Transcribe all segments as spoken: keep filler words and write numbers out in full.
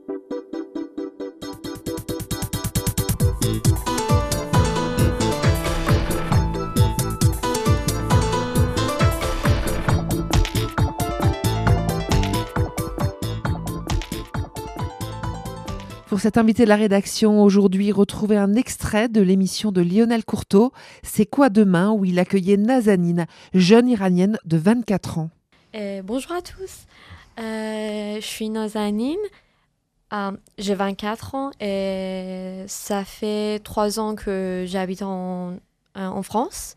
Pour cet invité de la rédaction, aujourd'hui, retrouvez un extrait de l'émission de Lionel Courteau, C'est quoi demain, où il accueillait Nazanin, jeune iranienne de vingt-quatre ans. Euh, bonjour à tous, euh, je suis Nazanin, euh, j'ai vingt-quatre ans et ça fait trois ans que j'habite en, en France.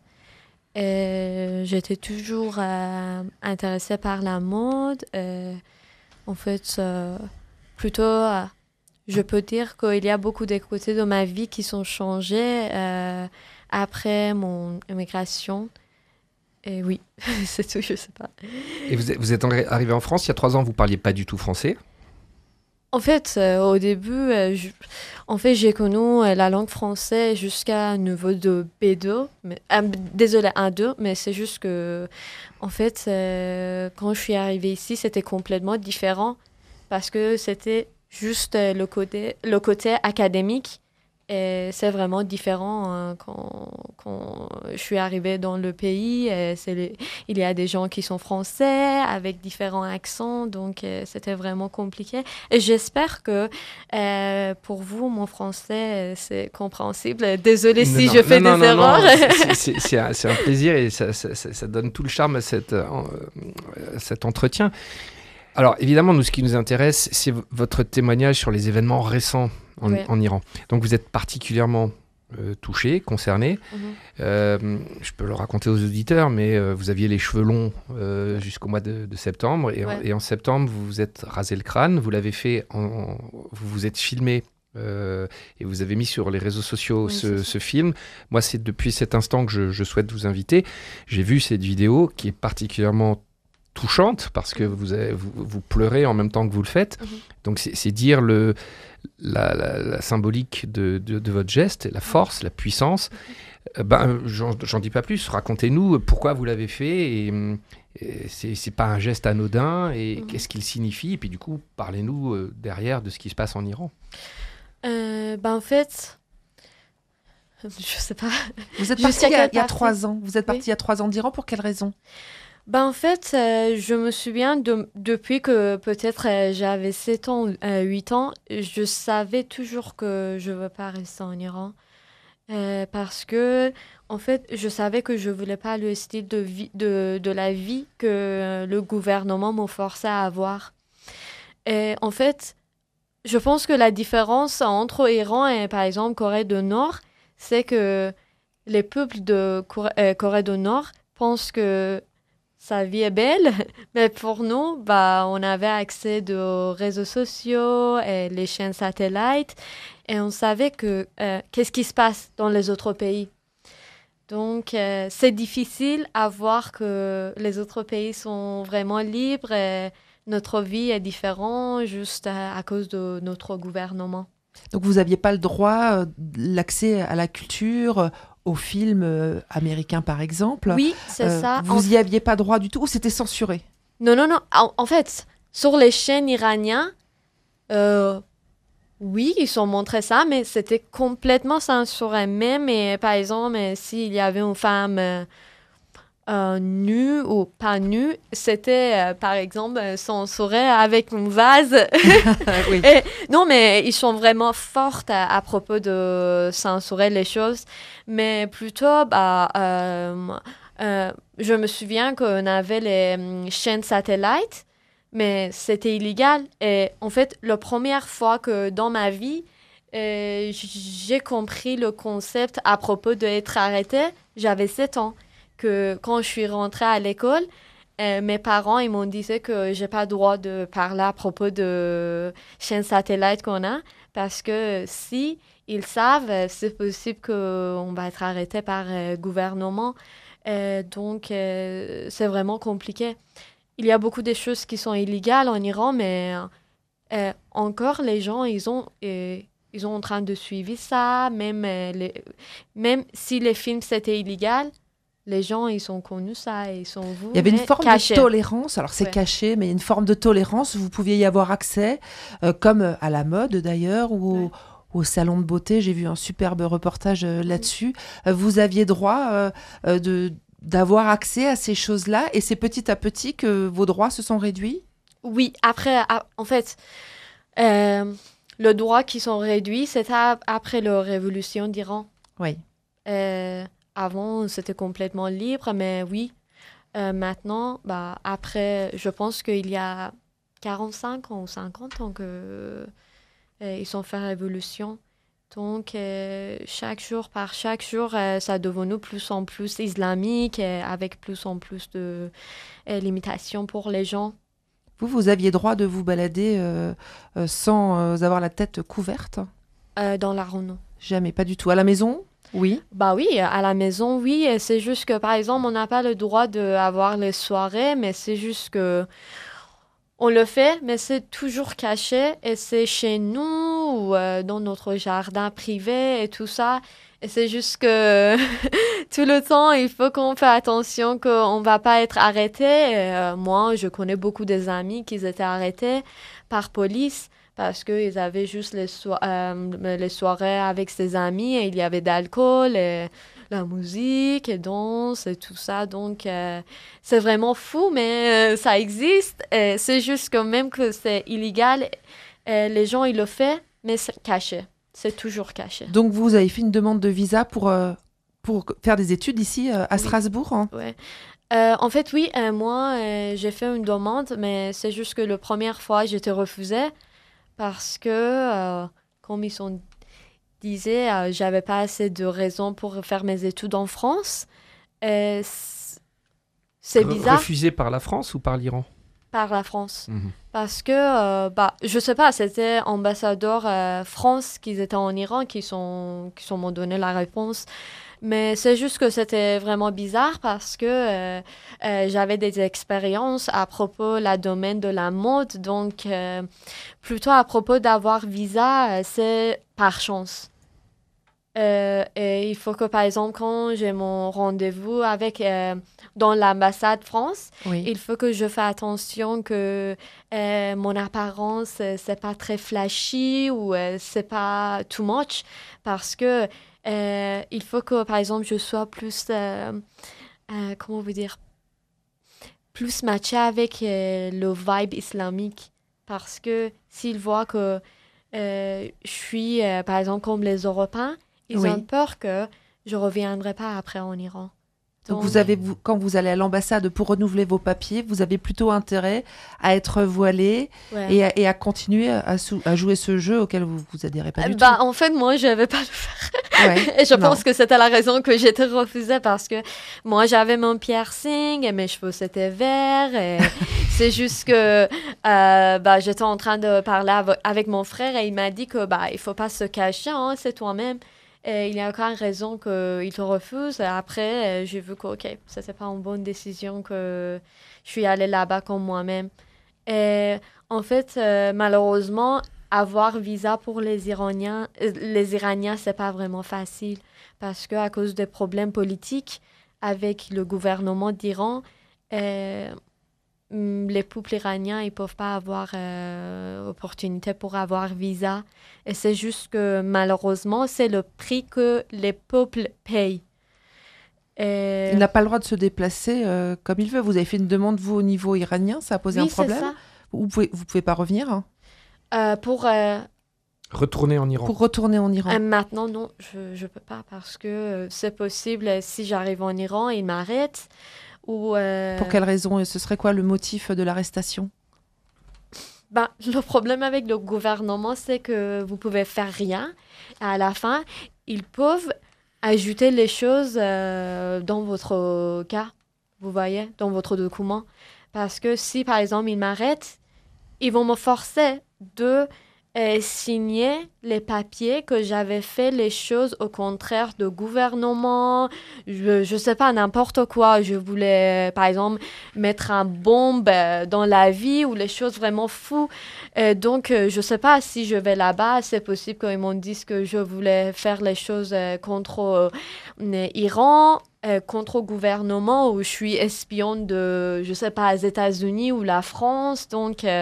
Et j'étais toujours euh, intéressée par la mode. Et en fait, euh, plutôt... Euh, Je peux dire qu'il y a beaucoup de côtés de ma vie qui sont changés euh, après mon immigration. Et oui, c'est tout, je sais pas. Et vous êtes, vous êtes arrivé en France il y a trois ans, vous parliez pas du tout français? En fait, euh, au début, euh, je, en fait, j'ai connu euh, la langue française jusqu'à un niveau de B deux. Mais, euh, désolé, un deux, mais c'est juste que, en fait, euh, quand je suis arrivée ici, c'était complètement différent parce que c'était juste euh, le côté, le côté académique. Et c'est vraiment différent hein, quand, quand je suis arrivée dans le pays. Et c'est les, il y a des gens qui sont français avec différents accents, donc euh, c'était vraiment compliqué. Et j'espère que euh, pour vous, mon français, c'est compréhensible. Désolée si non, je fais non, des non, erreurs. Non, c'est, c'est, c'est, un, c'est un plaisir et ça, ça, ça, ça donne tout le charme à cette, euh, cet entretien. Alors, évidemment, nous, ce qui nous intéresse, c'est v- votre témoignage sur les événements récents en, Ouais. en Iran. Donc, vous êtes particulièrement euh, touché, concerné. Mhm. Euh, je peux le raconter aux auditeurs, mais euh, vous aviez les cheveux longs euh, jusqu'au mois de, de septembre. Et, Ouais. en, et en septembre, vous vous êtes rasé le crâne. Vous l'avez fait, en, en- vous vous êtes filmé euh, et vous avez mis sur les réseaux sociaux Oui, ce, c'est ça. ce film. Moi, c'est depuis cet instant que je, je souhaite vous inviter. J'ai vu cette vidéo qui est particulièrement touchante parce que vous, avez, vous, vous pleurez en même temps que vous le faites. Mhm. Donc, c'est, c'est dire le, la, la, la symbolique de, de, de votre geste, la force, la puissance. Euh, ben, j'en, j'en dis pas plus. Racontez-nous pourquoi vous l'avez fait. Et, et c'est, c'est pas un geste anodin. Et Mhm. qu'est-ce qu'il signifie. Et puis, du coup, parlez-nous euh, derrière de ce qui se passe en Iran. Euh, ben, en fait, je sais pas. Vous êtes Jusqu'à parti il y a, quelle il y a partie trois ans. Vous êtes parti Oui. il y a trois ans d'Iran. Pour quelle raison? Ben, en fait, euh, je me souviens de, depuis que peut-être euh, j'avais sept ans, euh, huit ans, je savais toujours que je ne veux pas rester en Iran. Euh, parce que, en fait, je savais que je ne voulais pas le style de, vie, de, de la vie que euh, le gouvernement me forçait à avoir. Et en fait, je pense que la différence entre Iran et, par exemple, Corée du Nord, c'est que les peuples de Corée, euh, Corée du Nord pensent que sa vie est belle, mais pour nous, bah, on avait accès aux réseaux sociaux et les chaînes satellites, et on savait que euh, qu'est-ce qui se passe dans les autres pays. Donc, euh, c'est difficile à voir que les autres pays sont vraiment libres et notre vie est différente juste à, à cause de notre gouvernement. Donc vous n'aviez pas le droit, euh, l'accès à la culture, euh, aux films euh, américains par exemple. Oui, c'est Euh, ça. Vous En n'y aviez pas droit du tout ou c'était censuré? Non, non, non. En, en fait, sur les chaînes iraniennes, euh, oui, ils ont montré ça, mais c'était complètement censuré. Même, et, par exemple, euh, s'il y avait une femme euh, euh, nue ou pas nue, c'était, euh, par exemple, euh, censuré avec un vase. Oui. Et, non, mais ils sont vraiment fortes à, à propos de censurer les choses. Mais plutôt, bah, euh, euh, je me souviens qu'on avait les hum, chaînes satellites, mais c'était illégal. Et en fait, la première fois que dans ma vie, euh, j'ai compris le concept à propos d'être arrêtée, j'avais sept ans. Que quand je suis rentrée à l'école, euh, mes parents ils m'ont dit que j'ai pas le droit de parler à propos de chaînes satellites qu'on a parce que si ils savent, c'est possible qu'on va être arrêté par le gouvernement. Euh, donc, euh, c'est vraiment compliqué. Il y a beaucoup de choses qui sont illégales en Iran, mais euh, encore les gens, ils ont, euh, ils sont en train de suivre ça. Même, euh, les, même si les films, c'était illégal, Les gens, ils sont connus ça, ils sont vous. Il y avait une mais forme cachés. de tolérance, alors c'est Ouais. caché, mais une forme de tolérance, vous pouviez y avoir accès, euh, comme euh, à la mode d'ailleurs, ou au, Ouais. au salon de beauté, j'ai vu un superbe reportage euh, là-dessus. Euh, vous aviez droit euh, euh, de, d'avoir accès à ces choses-là, et c'est petit à petit que vos droits se sont réduits? Oui, après, à- en fait, euh, le droit qui sont réduits, c'était ap- après la révolution d'Iran. Oui. Euh, avant, c'était complètement libre, mais oui, euh, maintenant, bah, après, je pense qu'il y a quarante-cinq ans ou cinquante ans que euh, ils ont fait révolution. Donc, euh, chaque jour par chaque jour, euh, ça est devenu plus en plus islamique, euh, avec plus en plus de euh, limitations pour les gens. Vous, vous aviez droit de vous balader euh, euh, sans euh, avoir la tête couverte? Euh, dans la Renault. Jamais, pas du tout. À la maison? Oui. Bah oui, à la maison, oui. Et c'est juste que, par exemple, on n'a pas le droit d'avoir les soirées, mais c'est juste que on le fait, mais c'est toujours caché. Et c'est chez nous ou euh, dans notre jardin privé et tout ça. Et c'est juste que tout le temps, il faut qu'on fasse attention qu'on ne va pas être arrêté. Et, euh, moi, je connais beaucoup des amis qui étaient arrêtés par police parce qu'ils avaient juste les, so- euh, les soirées avec ses amis et il y avait d'alcool et la musique et danse et tout ça. Donc, euh, c'est vraiment fou, mais euh, ça existe. Et c'est juste que même que c'est illégal, euh, les gens, ils le font, mais c'est caché. C'est toujours caché. Donc vous avez fait une demande de visa pour, euh, pour faire des études ici euh, à Oui. Strasbourg, hein? Ouais. Euh, en fait, oui, euh, moi, euh, j'ai fait une demande, mais c'est juste que la première fois, j'étais refusée parce que, euh, comme ils sont disaient, euh, j'avais pas assez de raisons pour faire mes études en France. Euh, c- c'est Re- bizarre Refusé par la France ou par l'Iran? par la France. Mhm. Parce que, euh, bah, je sais pas, c'était ambassadeur euh, France qui étaient en Iran qui sont, qui sont m'ont donné la réponse. Mais c'est juste que c'était vraiment bizarre parce que euh, euh, j'avais des expériences à propos de la domaine de la mode. Donc, euh, plutôt à propos d'avoir visa, euh, c'est par chance. Euh, et il faut que, par exemple, quand j'ai mon rendez-vous avec euh, dans l'ambassade France, Oui. il faut que je fasse attention que euh, mon apparence, euh, c'est pas très flashy ou euh, c'est pas too much parce que euh, il faut que, par exemple, je sois plus, euh, euh, comment vous dire, plus matché avec euh, le vibe islamique. Parce que s'ils voient que euh, je suis, euh, par exemple, comme les Européens, ils Oui. ont peur que je reviendrai pas après en Iran. Donc vous avez, vous, quand vous allez à l'ambassade pour renouveler vos papiers, vous avez plutôt intérêt à être voilé Ouais. et, à, et à continuer à, sou- à jouer ce jeu auquel vous vous adhérez pas Euh, du bah, en fait, moi, je vais pas le faire. tout. Ouais. Et je Non. pense que c'était la raison que j'étais refusée parce que moi, j'avais mon piercing et mes cheveux, c'était vert. Et c'est juste que euh, bah, j'étais en train de parler avo- avec mon frère et il m'a dit que bah, il faut pas se cacher, hein, c'est toi-même. Et il y a aucune raison qu'il te refuse. Et après, euh, j'ai vu que, OK, ça, c'est pas une bonne décision que je suis allée là-bas comme moi-même. Et en fait, euh, malheureusement, avoir visa pour les Iraniens, euh, les Iraniens, c'est pas vraiment facile parce que à cause des problèmes politiques avec le gouvernement d'Iran, euh, hum, les peuples iraniens, ils peuvent pas avoir euh, opportunité pour avoir visa. Et c'est juste que malheureusement, c'est le prix que les peuples payent. Et- Il n'a pas le droit de se déplacer euh, comme il veut. Vous avez fait une demande, vous, au niveau iranien, ça a posé oui, un c'est problème? ça. Vous pouvez, vous pouvez pas revenir hein, Euh, pour euh, Retourner en Iran. pour retourner en Iran? Euh, maintenant, non, je je peux pas parce que euh, c'est possible, euh, si j'arrive en Iran, ils m'arrêtent. Ou, euh, Pour quelle raison? Et ce serait quoi le motif de l'arrestation? ben, le problème avec le gouvernement, c'est que vous pouvez faire rien. À la fin, ils peuvent ajouter les choses euh, dans votre cas, vous voyez, dans votre document. Parce que si, par exemple, ils m'arrêtent, ils vont me forcer de euh, signer les papiers que j'avais fait les choses au contraire de gouvernement, je, je sais pas, n'importe quoi. Je voulais, par exemple, mettre un bombe euh, dans la vie ou les choses vraiment fous. Euh, donc, euh, je sais pas si je vais là-bas, c'est possible qu'ils m'ont dit que je voulais faire les choses euh, contre euh, l'Iran euh, contre le gouvernement ou je suis espionne de, je sais pas, les États-Unis ou la France. Donc, euh,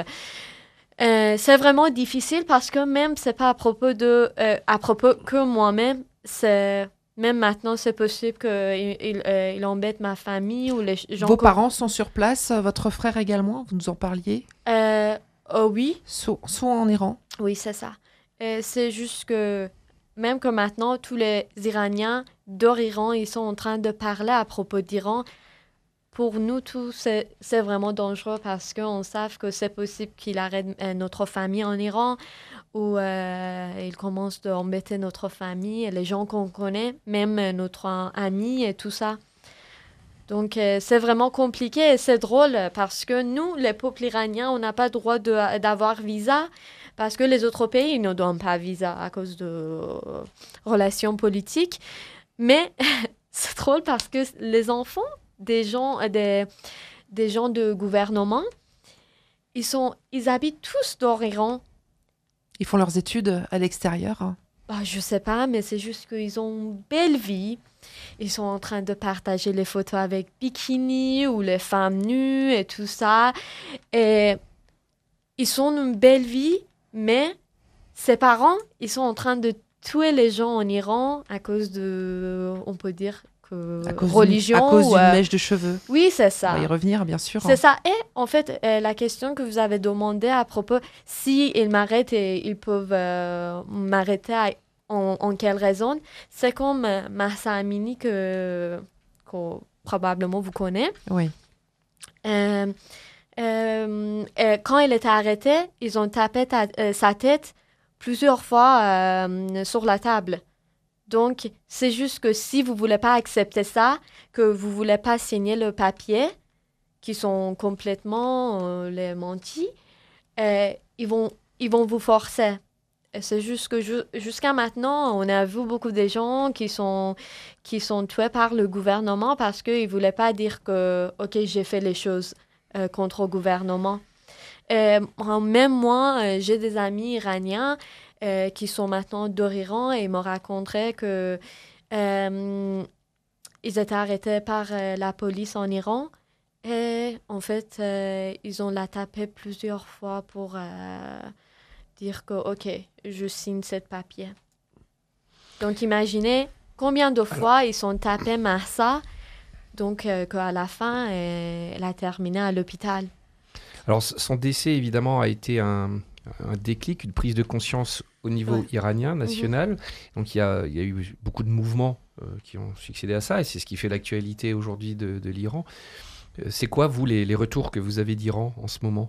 euh, c'est vraiment difficile parce que même, c'est pas à propos de, euh, à propos que moi-même, c'est... Même maintenant, c'est possible qu'il il, euh, il embête ma famille ou les gens... Vos que- parents sont sur place, votre frère également, vous nous en parliez? Euh, oh oui, So- Soit en Iran. oui, c'est ça. Euh, c'est juste que même que maintenant, tous les Iraniens d'Iran, ils sont en train de parler à propos d'Iran. Pour nous tous, c'est, c'est vraiment dangereux parce qu'on sait que c'est possible qu'il arrête euh, notre famille en Iran ou euh, il commence à embêter notre famille et les gens qu'on connaît, même euh, notre euh, ami et tout ça. Donc, euh, c'est vraiment compliqué et c'est drôle parce que nous, les peuples iraniens, on n'a pas le droit de, d'avoir visa parce que les autres pays, ils ne donnent pas visa à cause de euh, relations politiques. Mais c'est drôle parce que les enfants des gens, euh, des, des gens de gouvernement, ils, sont, ils habitent tous dans l'Iran. Ils font leurs études à l'extérieur. Hein. Bah, je sais pas, mais c'est juste qu'ils ont une belle vie. Ils sont en train de partager les photos avec bikini ou les femmes nues et tout ça. Et ils ont une belle vie, mais ses parents, ils sont en train de tuer les gens en Iran à cause de, on peut dire, que À cause religion. d'une, à cause ou, d'une euh, mèche de cheveux. Oui, c'est On ça. va y revenir, bien sûr. C'est ça. Et en fait, euh, la question que vous avez demandé à propos, si ils m'arrêtent et ils peuvent euh, m'arrêter à- en, en quelle raison, c'est comme euh, Mahsa Amini que, que probablement vous connaissez. Oui. Euh, euh, euh, quand il était arrêté, ils ont tapé ta- euh, sa tête plusieurs fois euh, sur la table. Donc, c'est juste que si vous voulez pas accepter ça, que vous voulez pas signer le papier, qui sont complètement euh, les mentis, euh, ils vont, ils vont vous forcer. Et c'est juste que ju- jusqu'à maintenant, on a vu beaucoup de gens qui sont, qui sont tués par le gouvernement parce qu'ils ne voulaient pas dire que, OK, j'ai fait les choses euh, contre le gouvernement. Et, euh, même moi, euh, j'ai des amis iraniens euh, qui sont maintenant d'Iran et ils me raconteraient que euh, ils étaient arrêtés par euh, la police en Iran. Et en fait, euh, ils ont la tapé plusieurs fois pour euh, dire que, OK, je signe ce papier. Donc, imaginez combien de fois ils sont tapés Mahsa, donc euh, qu'à la fin, euh, elle a terminé à l'hôpital. Alors, s- son décès, évidemment, a été un, un déclic, une prise de conscience au niveau Ouais. iranien, national. Donc, il y a, il y a eu beaucoup de mouvements euh, qui ont succédé à ça, et c'est ce qui fait l'actualité aujourd'hui de, de l'Iran. Euh, C'est quoi, vous, les, les retours que vous avez d'Iran en ce moment?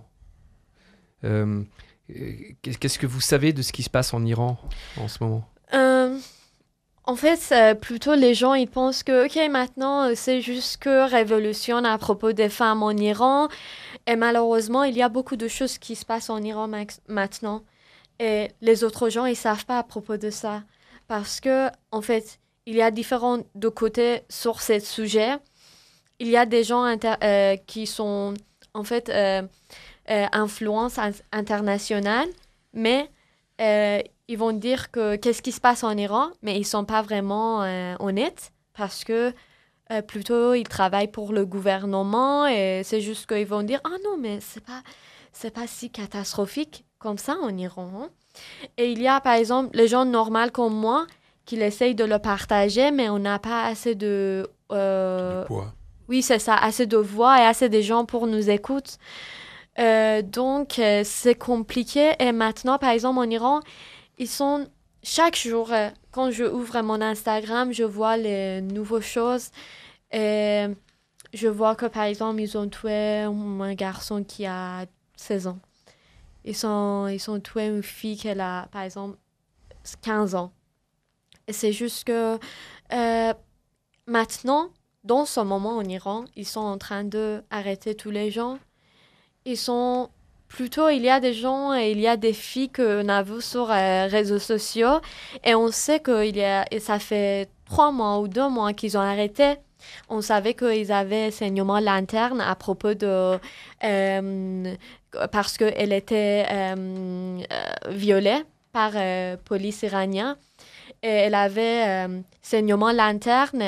Euh, euh, qu'est- Qu'est-ce que vous savez de ce qui se passe en Iran en ce moment? Euh, en fait, c'est plutôt les gens, ils pensent que, OK, maintenant, euh, c'est juste que révolution à propos des femmes en Iran. Et malheureusement, il y a beaucoup de choses qui se passent en Iran max- maintenant. Et les autres gens, ils savent pas à propos de ça. Parce que, en fait, il y a différents de côtés sur ce sujet. Il y a des gens inter- euh, qui sont, en fait, euh, euh, influence in- internationale, mais euh, ils vont dire que qu'est-ce qui se passe en Iran, mais ils sont pas vraiment euh, honnêtes parce que euh, plutôt ils travaillent pour le gouvernement et c'est juste qu'ils vont dire ah non mais c'est pas c'est pas si catastrophique comme ça en Iran. Hein. Et il y a par exemple les gens normaux comme moi qui essayent de le partager, mais on n'a pas assez de euh, Du poids. oui, c'est ça, assez de voix et assez de gens pour nous écouter. Euh, donc, euh, c'est compliqué. Et maintenant, par exemple, en Iran, ils sont chaque jour, euh, quand je ouvre mon Instagram, je vois les nouvelles choses. Et je vois que, par exemple, ils ont tué un garçon qui a seize ans. Ils sont, ils ont tué une fille qui a, par exemple, quinze ans. Et c'est juste que euh, maintenant, dans ce moment en Iran, ils sont en train d'arrêter tous les gens. Ils sont plutôt, il y a des gens et il y a des filles qu'on a vues sur les réseaux sociaux et on sait qu'il y a, et ça fait trois mois ou deux mois qu'ils ont arrêté. On savait qu'ils avaient saignement lanterne à propos de, euh, parce qu'elle était euh, euh, violée par la euh, police iranienne et elle avait euh, saignement lanterne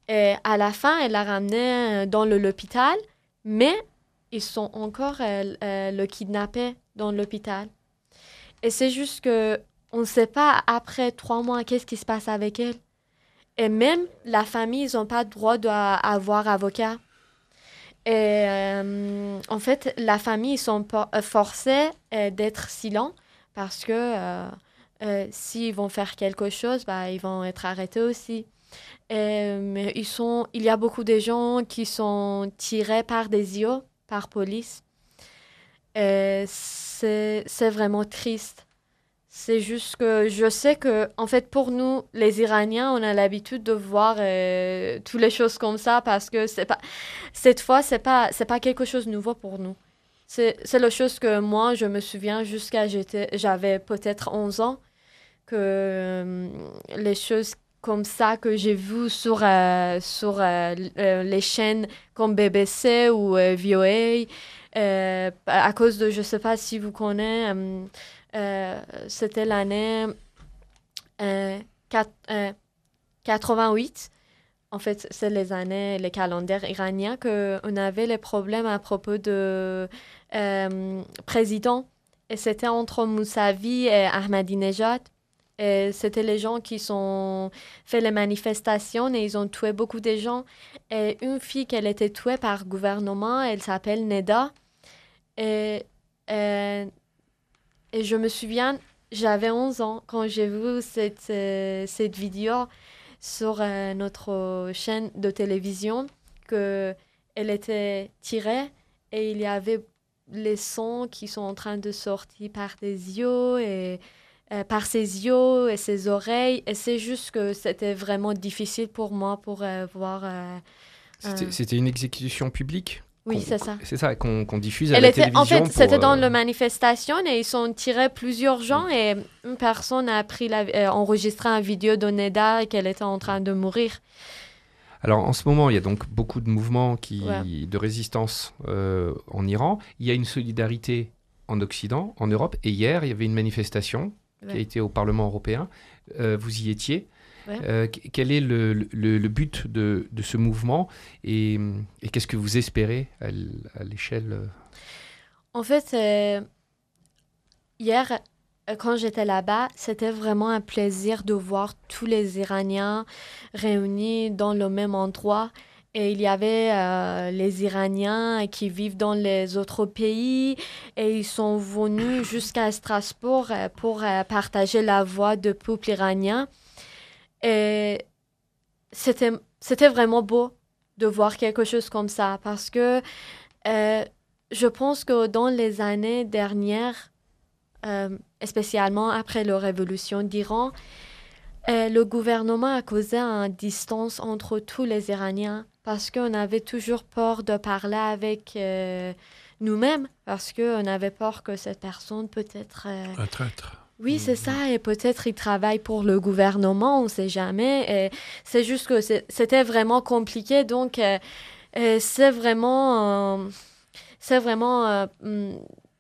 Et à la fin, elle l'a ramené dans le, l'hôpital, mais ils sont encore euh, euh, le kidnappé dans l'hôpital. Et c'est juste que on ne sait pas, après trois mois, qu'est-ce qui se passe avec elle. Et même la famille, ils n'ont pas le droit d'avoir avocat. Et euh, en fait, la famille, ils sont por- forcés euh, d'être silents parce que euh, euh, s'ils vont faire quelque chose, bah, ils vont être arrêtés aussi. Et, mais ils sont, il y a beaucoup de gens qui sont tirés par des I O, par police. Et c'est, c'est vraiment triste. C'est juste que je sais que, en fait, pour nous, les Iraniens, on a l'habitude de voir euh, toutes les choses comme ça parce que c'est pas, cette fois, c'est pas, c'est pas quelque chose de nouveau pour nous. C'est, c'est la chose que moi, je me souviens jusqu'à j'étais, j'avais peut-être onze ans, que euh, les choses comme ça que j'ai vues sur, euh, sur euh, euh, les chaînes comme B B C ou euh, V O A, euh, à cause de, je sais pas si vous connaissez, euh, euh, c'était l'année euh, quatre- euh, quatre-vingt-huit. En fait, c'est les années, les calendriers iraniens, qu'on avait les problèmes à propos de euh, président. Et c'était entre Mousavi et Ahmadinejad. Et c'était les gens qui ont fait les manifestations et ils ont tué beaucoup de gens. Et une fille, qu'elle était tuée par le gouvernement, elle s'appelle Neda. Et, euh, et je me souviens, j'avais onze ans quand j'ai vu cette, euh, cette vidéo sur euh, notre chaîne de télévision, que elle était tirée et il y avait les sons qui sont en train de sortir par des yeux et euh, par ses yeux et ses oreilles. Et c'est juste que c'était vraiment difficile pour moi pour euh, voir. Euh, C'était, euh, c'était une exécution publique Oui, qu'on- c'est ça. C'est ça, qu'on qu'on diffuse à Elle la était, en télévision fait, pour... c'était dans euh, la manifestation et ils ont tiré plusieurs gens et une personne a pris la, euh, enregistré une vidéo de Neda et qu'elle était en train de mourir. Alors en ce moment, il y a donc beaucoup de mouvements qui, Ouais. de résistance euh, en Iran. Il y a une solidarité en Occident, en Europe. Et hier, il y avait une manifestation qui a Ouais. été au Parlement européen. Euh, vous y étiez. Ouais. Euh, qu- quel est le, le- le but de, de ce mouvement et, et qu'est-ce que vous espérez à l- à l'échelle euh, En fait, euh, hier, euh, quand j'étais là-bas, c'était vraiment un plaisir de voir tous les Iraniens réunis dans le même endroit. Et il y avait euh, les Iraniens qui vivent dans les autres pays et ils sont venus jusqu'à Strasbourg euh, pour euh, partager la voix du peuple iranien. Et c'était, c'était vraiment beau de voir quelque chose comme ça parce que euh, je pense que dans les années dernières, euh, spécialement après la révolution d'Iran, euh, le gouvernement a causé une distance entre tous les Iraniens parce qu'on avait toujours peur de parler avec euh, nous-mêmes parce qu'on avait peur que cette personne peut-être... euh, Un traître. oui, c'est ça, et peut-être il travaille pour le gouvernement, on ne sait jamais. Et c'est juste que c'est- c'était vraiment compliqué, donc euh, euh, c'est vraiment, euh, c'est vraiment euh, hum,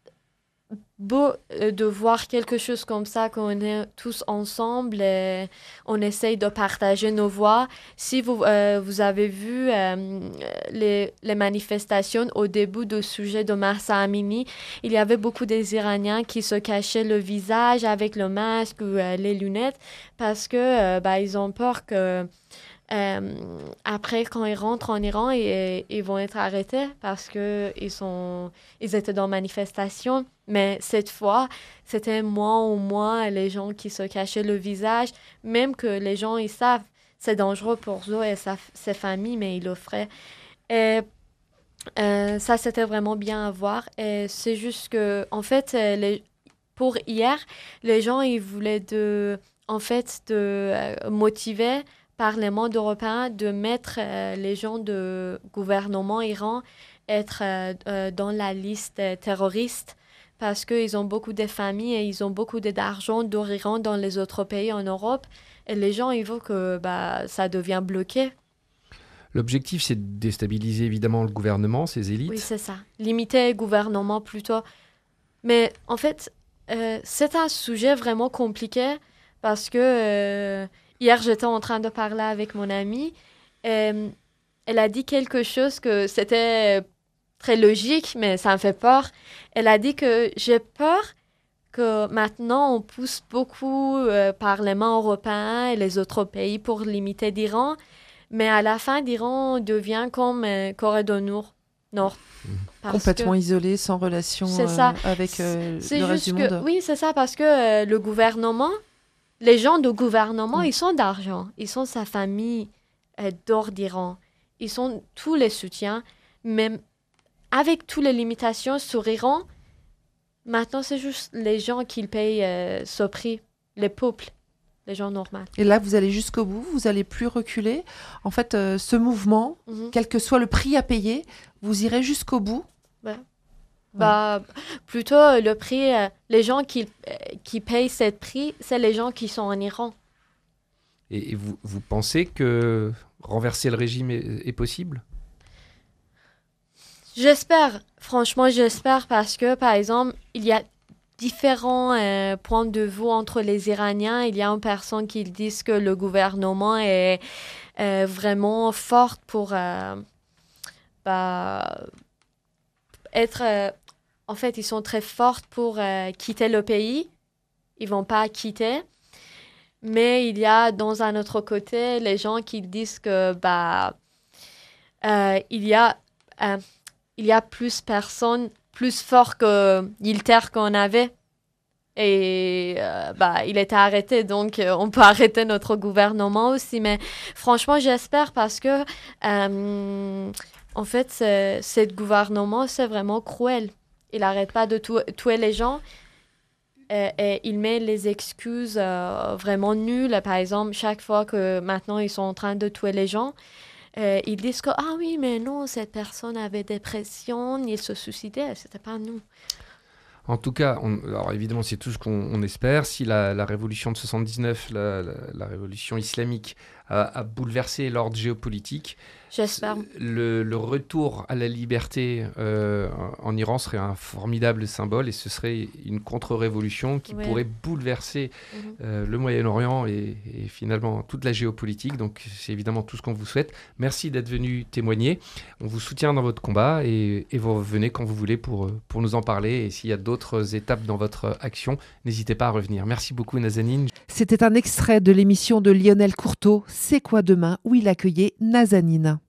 beau euh, de voir quelque chose comme ça, qu'on est tous ensemble et on essaye de partager nos voix. Si vous, euh, vous avez vu euh, les, les manifestations au début du sujet de Mahsa Amini, il y avait beaucoup des Iraniens qui se cachaient le visage avec le masque ou euh, les lunettes parce que euh, bah, ils ont peur que euh, après, quand ils rentrent en Iran, ils, ils vont être arrêtés parce que ils sont, ils étaient dans manifestation. Mais cette fois, c'était moins ou moins les gens qui se cachaient le visage, même que les gens, ils savent, c'est dangereux pour eux et sa, ses familles, mais ils le feraient. Et euh, ça, c'était vraiment bien à voir. Et c'est juste que, en fait, euh, les, pour hier, les gens, ils voulaient de, en fait, de euh, motiver par les mondes européens de mettre euh, les gens du gouvernement Iran être euh, euh, dans la liste euh, terroriste parce qu'ils ont beaucoup de familles et ils ont beaucoup d'argent d'Iran dans les autres pays en Europe. Et les gens, ils veulent que bah, ça devient bloqué. L'objectif, c'est de déstabiliser évidemment le gouvernement, ses élites. Oui, c'est ça. Limiter le gouvernement plutôt. Mais en fait, euh, c'est un sujet vraiment compliqué parce que euh, hier, j'étais en train de parler avec mon ami euh, elle a dit quelque chose que c'était très logique, mais ça me fait peur. Elle a dit que j'ai peur que maintenant on pousse beaucoup le euh, Parlement européen et les autres pays pour limiter l'Iran, mais à la fin, l'Iran devient comme euh, Corée du Nord. Nord. Complètement que, isolé, sans relation euh, avec euh, le reste du monde. Que, oui, c'est ça, parce que euh, le gouvernement, les gens du gouvernement, mmh. ils sont d'argent. Ils sont sa famille euh, d'or d'Iran. Ils sont tous les soutiens. Mais avec toutes les limitations sur Iran, maintenant, c'est juste les gens qui payent euh, ce prix, les peuples, les gens normaux. Et là, vous allez jusqu'au bout, vous n'allez plus reculer. En fait, euh, ce mouvement, mmh. quel que soit le prix à payer, vous irez jusqu'au bout. Ouais. Ouais. Bah, plutôt, le prix, euh, les gens qui, euh, qui payent ce prix, c'est les gens qui sont en Iran. Et, et vous, vous pensez que renverser le régime est, est possible ? J'espère, franchement, j'espère parce que, par exemple, il y a différents euh, points de vue entre les Iraniens. Il y a une personne qui dit que le gouvernement est euh, vraiment fort pour euh, bah, être... Euh, en fait, ils sont très forts pour euh, quitter le pays. Ils ne vont pas quitter. Mais il y a, dans un autre côté, les gens qui disent que bah, euh, il y a... Euh, il y a plus de personnes, plus fortes que l'Angleterre qu'on avait. Et euh, bah, il était arrêté, donc euh, on peut arrêter notre gouvernement aussi. Mais franchement, j'espère parce que, euh, en fait, ce gouvernement, c'est vraiment cruel. Il n'arrête pas de tou- tuer les gens. Et, et il met les excuses euh, vraiment nulles. Par exemple, chaque fois que maintenant ils sont en train de tuer les gens, Euh, ils disent que, ah oui, mais non, cette personne avait dépression, il se suicidait, c'était pas nous. En tout cas, on, alors évidemment, c'est tout ce qu'on on espère. Si la, la révolution de soixante-dix-neuf, la, la, la révolution islamique, a, a bouleversé l'ordre géopolitique, j'espère. Le, le retour à la liberté euh, en Iran serait un formidable symbole et ce serait une contre-révolution qui ouais. pourrait bouleverser mmh. euh, le Moyen-Orient et, et finalement toute la géopolitique. Donc c'est évidemment tout ce qu'on vous souhaite. Merci d'être venu témoigner. On vous soutient dans votre combat et, et vous revenez quand vous voulez pour, pour nous en parler. Et s'il y a d'autres étapes dans votre action, n'hésitez pas à revenir. Merci beaucoup Nazanin. C'était un extrait de l'émission de Lionel Courteau, C'est quoi demain, où il accueillait Nazanin.